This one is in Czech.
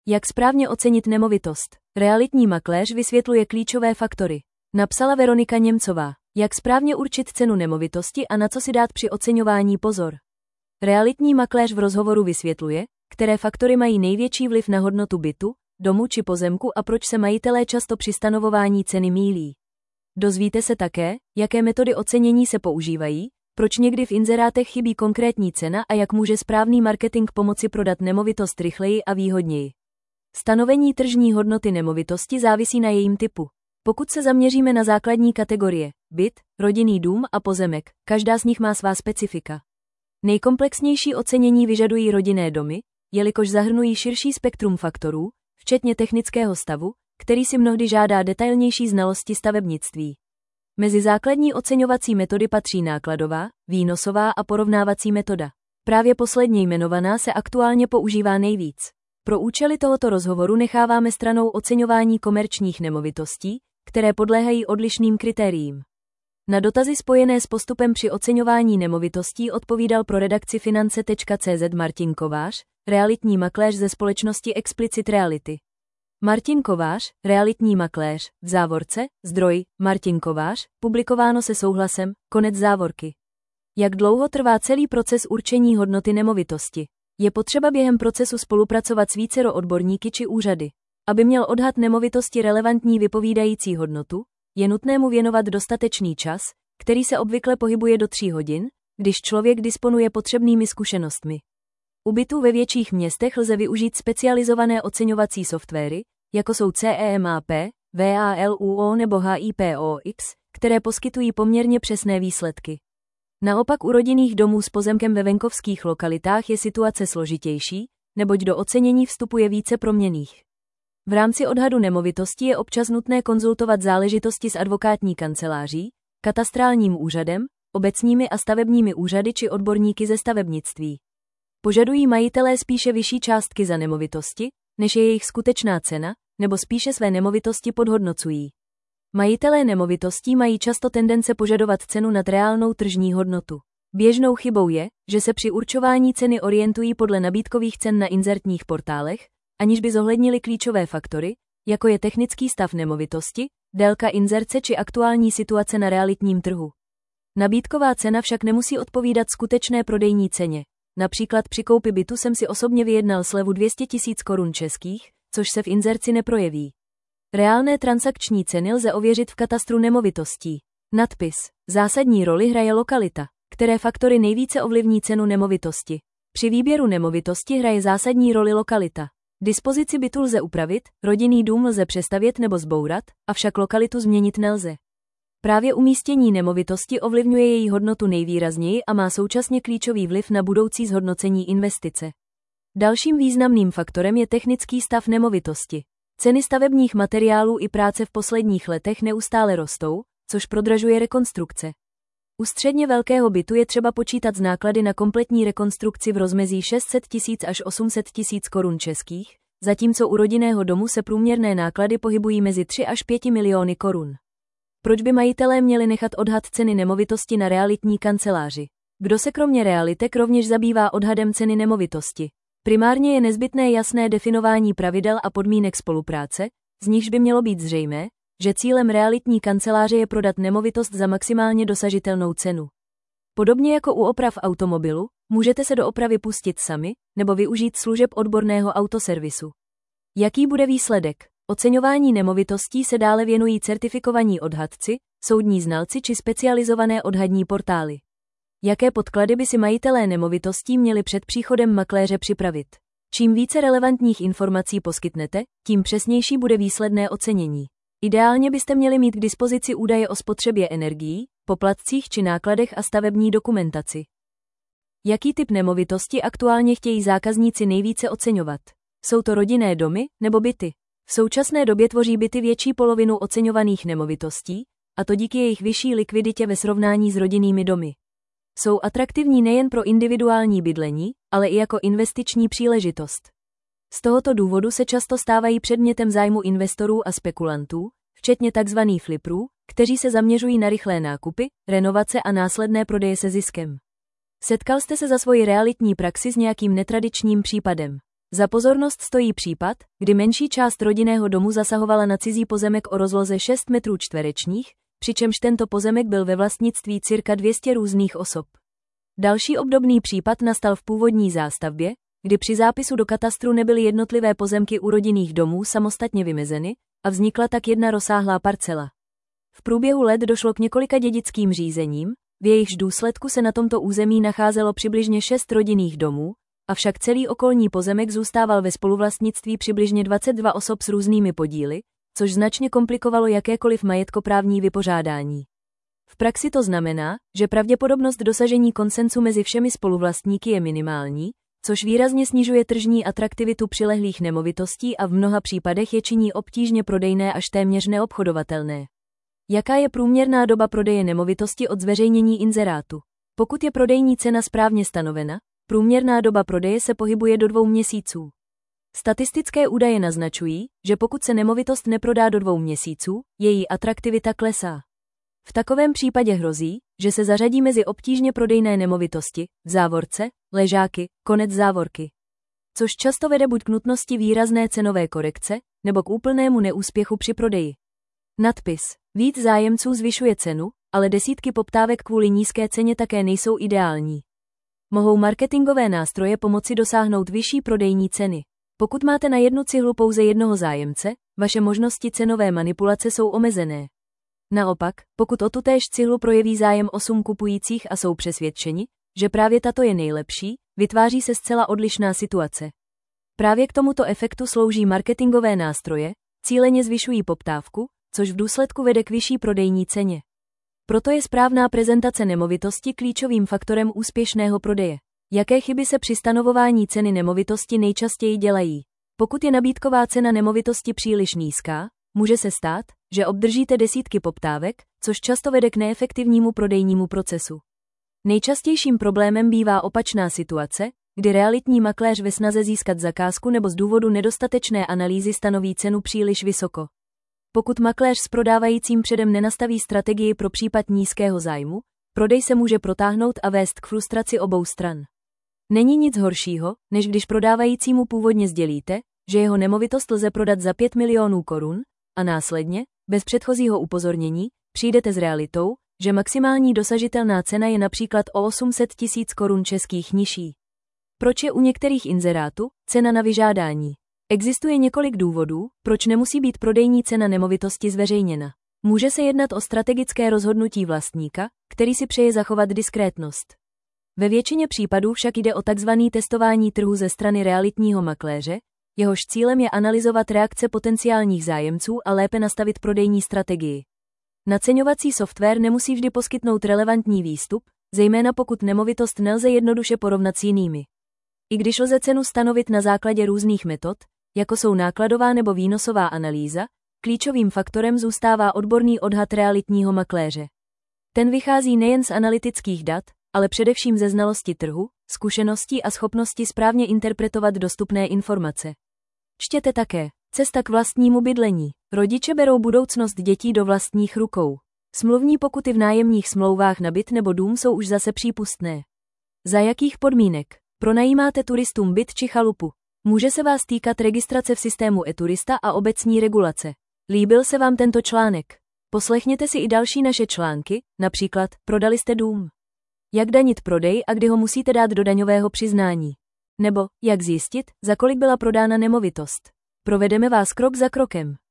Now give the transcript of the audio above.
Jak správně ocenit nemovitost? Realitní makléř vysvětluje klíčové faktory. Napsala Veronika Němcová. Jak správně určit cenu nemovitosti a na co si dát při oceňování pozor. Realitní makléř v rozhovoru vysvětluje, které faktory mají největší vliv na hodnotu bytu, domu či pozemku a proč se majitelé často při stanovování ceny mýlí. Dozvíte se také, jaké metody ocenění se používají, proč někdy v inzerátech chybí konkrétní cena a jak může správný marketing pomoci prodat nemovitost rychleji a výhodněji. Stanovení tržní hodnoty nemovitosti závisí na jejím typu. Pokud se zaměříme na základní kategorie, byt, rodinný dům a pozemek, každá z nich má svá specifika. Nejkomplexnější ocenění vyžadují rodinné domy, jelikož zahrnují širší spektrum faktorů, včetně technického stavu, který si mnohdy žádá detailnější znalosti stavebnictví. Mezi základní oceňovací metody patří nákladová, výnosová a porovnávací metoda. Právě posledně jmenovaná se aktuálně používá nejvíc. Pro účely tohoto rozhovoru necháváme stranou oceňování komerčních nemovitostí, které podléhají odlišným kritériím. Na dotazy spojené s postupem při oceňování nemovitostí odpovídal pro redakci finance.cz Martin Kovář, realitní makléř ze společnosti Explicit Reality. Martin Kovář, realitní makléř, v závorce, zdroj, Martin Kovář, publikováno se souhlasem, konec závorky. Jak dlouho trvá celý proces určení hodnoty nemovitosti? Je potřeba během procesu spolupracovat s vícero odborníky či úřady. Aby měl odhad nemovitosti relevantní vypovídající hodnotu, je nutné mu věnovat dostatečný čas, který se obvykle pohybuje do 3 hodin, když člověk disponuje potřebnými zkušenostmi. U bytů ve větších městech lze využít specializované oceňovací softwary, jako jsou CEMAP, VALUO nebo HIPOX, které poskytují poměrně přesné výsledky. Naopak u rodinných domů s pozemkem ve venkovských lokalitách je situace složitější, neboť do ocenění vstupuje více proměnných. V rámci odhadu nemovitosti je občas nutné konzultovat záležitosti s advokátní kanceláří, katastrálním úřadem, obecními a stavebními úřady či odborníky ze stavebnictví. Požadují majitelé spíše vyšší částky za nemovitosti, než je jejich skutečná cena, nebo spíše své nemovitosti podhodnocují. Majitelé nemovitostí mají často tendence požadovat cenu nad reálnou tržní hodnotu. Běžnou chybou je, že se při určování ceny orientují podle nabídkových cen na inzertních portálech, aniž by zohlednili klíčové faktory, jako je technický stav nemovitosti, délka inzerce či aktuální situace na realitním trhu. Nabídková cena však nemusí odpovídat skutečné prodejní ceně. Například při koupi bytu jsem si osobně vyjednal slevu 200 000 korun českých, což se v inzerci neprojeví. Reálné transakční ceny lze ověřit v katastru nemovitostí. Nadpis. Zásadní roli hraje lokalita. Které faktory nejvíce ovlivní cenu nemovitosti? Při výběru nemovitosti hraje zásadní roli lokalita. Dispozici bytu lze upravit, rodinný dům lze přestavět nebo zbourat, avšak lokalitu změnit nelze. Právě umístění nemovitosti ovlivňuje její hodnotu nejvýrazněji a má současně klíčový vliv na budoucí zhodnocení investice. Dalším významným faktorem je technický stav nemovitosti. Ceny stavebních materiálů i práce v posledních letech neustále rostou, což prodražuje rekonstrukce. U středně velkého bytu je třeba počítat z náklady na kompletní rekonstrukci v rozmezí 600 000 až 800 000 korun českých, zatímco u rodinného domu se průměrné náklady pohybují mezi 3 až 5 miliony korun. Proč by majitelé měli nechat odhad ceny nemovitosti na realitní kanceláři? Kdo se kromě realitek rovněž zabývá odhadem ceny nemovitosti? Primárně je nezbytné jasné definování pravidel a podmínek spolupráce, z nichž by mělo být zřejmé, že cílem realitní kanceláře je prodat nemovitost za maximálně dosažitelnou cenu. Podobně jako u oprav automobilu, můžete se do opravy pustit sami, nebo využít služeb odborného autoservisu. Jaký bude výsledek? Oceňování nemovitostí se dále věnují certifikovaní odhadci, soudní znalci či specializované odhadní portály. Jaké podklady by si majitelé nemovitostí měli před příchodem makléře připravit? Čím více relevantních informací poskytnete, tím přesnější bude výsledné ocenění. Ideálně byste měli mít k dispozici údaje o spotřebě energií, poplatcích či nákladech a stavební dokumentaci. Jaký typ nemovitosti aktuálně chtějí zákazníci nejvíce oceňovat? Jsou to rodinné domy nebo byty? V současné době tvoří byty větší polovinu oceňovaných nemovitostí, a to díky jejich vyšší likviditě ve srovnání s rodinnými domy. Jsou atraktivní nejen pro individuální bydlení, ale i jako investiční příležitost. Z tohoto důvodu se často stávají předmětem zájmu investorů a spekulantů, včetně tzv. Fliprů, kteří se zaměřují na rychlé nákupy, renovace a následné prodeje se ziskem. Setkal jste se za svoji realitní praxi s nějakým netradičním případem? Za pozornost stojí případ, kdy menší část rodinného domu zasahovala na cizí pozemek o rozloze 6 metrů čtverečních, přičemž tento pozemek byl ve vlastnictví cirka 200 různých osob. Další obdobný případ nastal v původní zástavbě, kdy při zápisu do katastru nebyly jednotlivé pozemky u rodinných domů samostatně vymezeny a vznikla tak jedna rozsáhlá parcela. V průběhu let došlo k několika dědickým řízením, v jejichž důsledku se na tomto území nacházelo přibližně 6 rodinných domů, avšak celý okolní pozemek zůstával ve spoluvlastnictví přibližně 22 osob s různými podíly, což značně komplikovalo jakékoliv majetkoprávní vypořádání. V praxi to znamená, že pravděpodobnost dosažení konsensu mezi všemi spoluvlastníky je minimální, což výrazně snižuje tržní atraktivitu přilehlých nemovitostí a v mnoha případech je činí obtížně prodejné až téměř neobchodovatelné. Jaká je průměrná doba prodeje nemovitosti od zveřejnění inzerátu? Pokud je prodejní cena správně stanovena, průměrná doba prodeje se pohybuje do 2 měsíců. Statistické údaje naznačují, že pokud se nemovitost neprodá do 2 měsíců, její atraktivita klesá. V takovém případě hrozí, že se zařadí mezi obtížně prodejné nemovitosti, v závorce, ležáky, konec závorky. Což často vede buď k nutnosti výrazné cenové korekce, nebo k úplnému neúspěchu při prodeji. Nadpis. Víc zájemců zvyšuje cenu, ale desítky poptávek kvůli nízké ceně také nejsou ideální. Mohou marketingové nástroje pomoci dosáhnout vyšší prodejní ceny. Pokud máte na jednu cihlu pouze jednoho zájemce, vaše možnosti cenové manipulace jsou omezené. Naopak, pokud o tutéž cihlu projeví zájem 8 kupujících a jsou přesvědčeni, že právě tato je nejlepší, vytváří se zcela odlišná situace. Právě k tomuto efektu slouží marketingové nástroje, cíleně zvyšují poptávku, což v důsledku vede k vyšší prodejní ceně. Proto je správná prezentace nemovitosti klíčovým faktorem úspěšného prodeje. Jaké chyby se při stanovování ceny nemovitosti nejčastěji dělají? Pokud je nabídková cena nemovitosti příliš nízká, může se stát, že obdržíte desítky poptávek, což často vede k neefektivnímu prodejnímu procesu. Nejčastějším problémem bývá opačná situace, kdy realitní makléř ve snaze získat zakázku nebo z důvodu nedostatečné analýzy stanoví cenu příliš vysoko. Pokud makléř s prodávajícím předem nenastaví strategii pro případ nízkého zájmu, prodej se může protáhnout a vést k frustraci obou stran. Není nic horšího, než když prodávajícímu původně sdělíte, že jeho nemovitost lze prodat za 5 milionů korun, a následně, bez předchozího upozornění, přijdete s realitou, že maximální dosažitelná cena je například o 800 000 korun českých nižší. Proč je u některých inzerátů cena na vyžádání? Existuje několik důvodů, proč nemusí být prodejní cena nemovitosti zveřejněna. Může se jednat o strategické rozhodnutí vlastníka, který si přeje zachovat diskrétnost. Ve většině případů však jde o takzvané testování trhu ze strany realitního makléře, jehož cílem je analyzovat reakce potenciálních zájemců a lépe nastavit prodejní strategii. Naceňovací software nemusí vždy poskytnout relevantní výstup, zejména pokud nemovitost nelze jednoduše porovnat s jinými. I když lze cenu stanovit na základě různých metod, jako jsou nákladová nebo výnosová analýza, klíčovým faktorem zůstává odborný odhad realitního makléře. Ten vychází nejen z analytických dat, ale především ze znalosti trhu, zkušeností a schopnosti správně interpretovat dostupné informace. Čtěte také. Cesta k vlastnímu bydlení. Rodiče berou budoucnost dětí do vlastních rukou. Smluvní pokuty v nájemních smlouvách na byt nebo dům jsou už zase přípustné. Za jakých podmínek? Pronajímáte turistům byt či chalupu? Může se vás týkat registrace v systému e-turista a obecní regulace. Líbil se vám tento článek? Poslechněte si i další naše články, například Prodali jste dům? Jak danit prodej a kdy ho musíte dát do daňového přiznání? Nebo jak zjistit, za kolik byla prodána nemovitost? Provedeme vás krok za krokem.